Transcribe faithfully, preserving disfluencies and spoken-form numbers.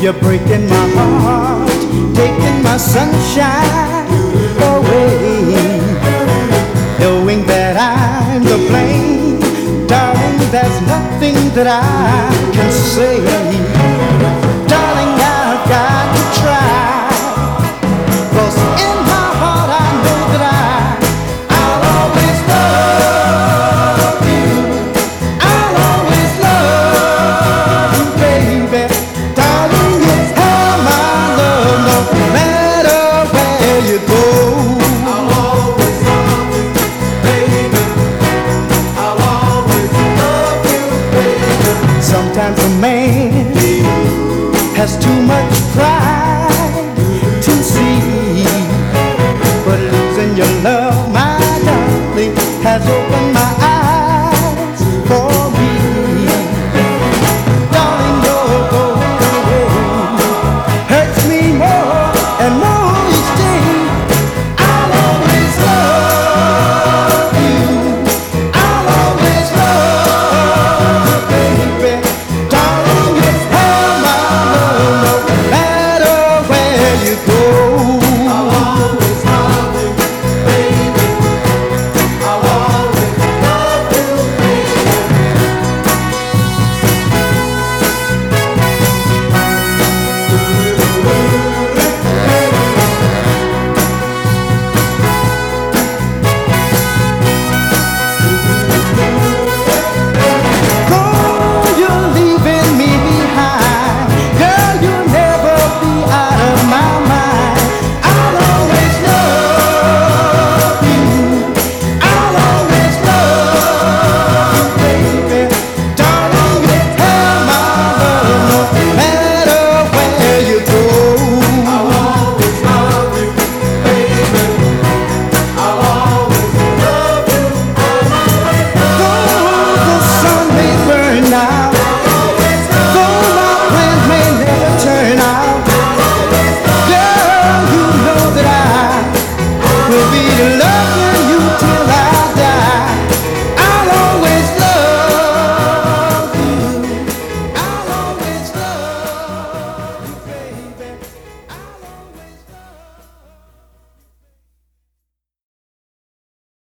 You're breaking my heart, taking my sunshine away, knowing that I'm to blame. Darling, there's nothing that I can say. Darling, I've got to try, 'cause in my heart I know that I, I'll always love you. I'll always love you, baby. Darling, it's all my love, no matter where you go. I'll always love you, baby. I'll always love you, baby. Sometimes a man has too much pride to see, but losing your love, my darling, has opened my